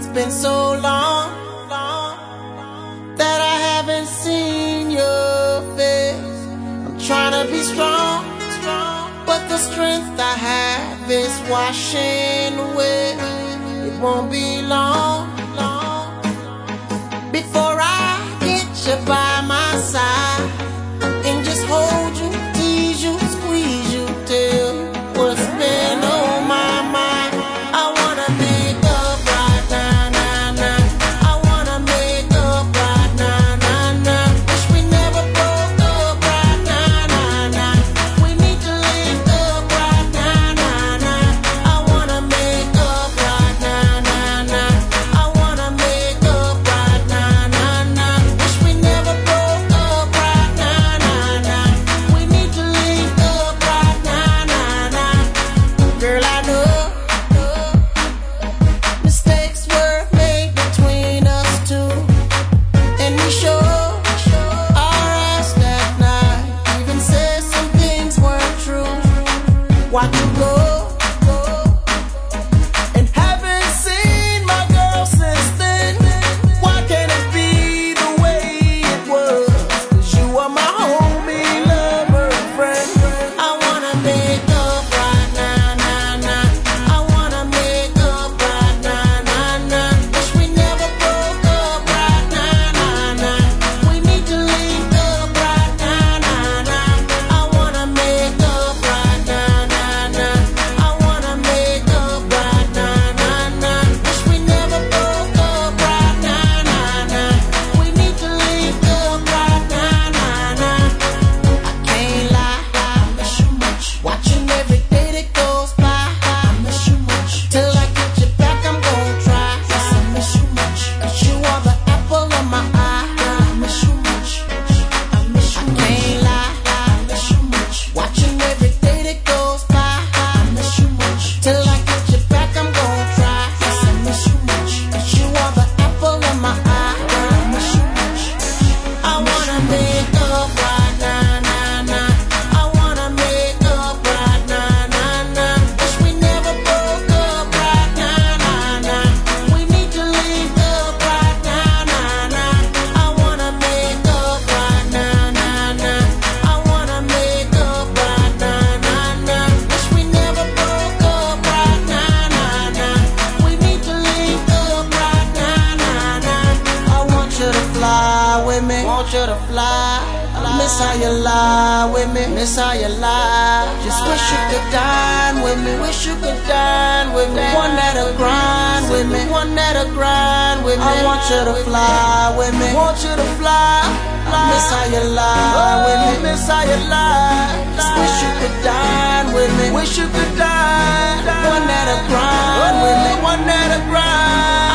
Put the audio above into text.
been so long that I haven't seen your face. I'm trying to be strong, but the strength I have is washing away. It won't be long before I get you by my side and just hold you, tease you, squeeze you, tell you what's been on my mind. I wanna make up right now, nah, nah. I wanna make up right now, nah, nah. Wish we never broke up right now, nah, nah. We need to link up right now, nah, nah. I wanna make up right now, nah, nah. I wanna make up right now, nah, nah. Wish we never broke up right now, nah, nah. We need to link up right now, nah, nah. Girl, I know mistakes were made between us two, and we sure our ass that night even said some things weren't true. Watch you go and haven't seen my girl since then. Why can't it be the way it was? 'Cause you are my homie, lover, and friend. I wanna make up right now, nah, nah. I wanna make up right now, nah, nah. Wish we never broke up right now, nah, nah. We need to link up right now, nah, nah. I wanna make up right now, nah, nah. I wanna make up right now, nah, nah. Wish we never broke up right now, nah, nah. We need to link up right now, nah, nah. I can't lie, I miss you much. Watching every day that goes by, I miss you much. Till I get you back, I'm gon' try. Yes, I miss you much. 'Cause you are the apple of my eye. I miss you much. I miss you much. I can't lie, I miss you much. Watching every day that goes by, I miss you much. Till I get you back, I'm gon' try. Yes, I miss you much. 'Cause you are the apple of my eye. I miss you much. I wanna make up right now, nah, nah. I wanna make up right now, nah, nah. Wish we never broke up right now, nah, nah. We need to link up right now, nah, nah. I wanna make up right now, nah, nah. I wanna make up right now, nah, nah. Wish we never broke up right now, nah, nah. We need to link up right now, nah, nah. I want you to fly with me, want you to fly. Miss how you lie with me, miss how you lie. Just wish you could dine with me, wish you could dine with me. One that'll grind with me, one that'll grind with me. I want you to fly with me, want you to fly. Miss how you lie with me, miss how you lie. Just wish you could dine with me, wish you could dine. One that'll grind with me, one that'll grind.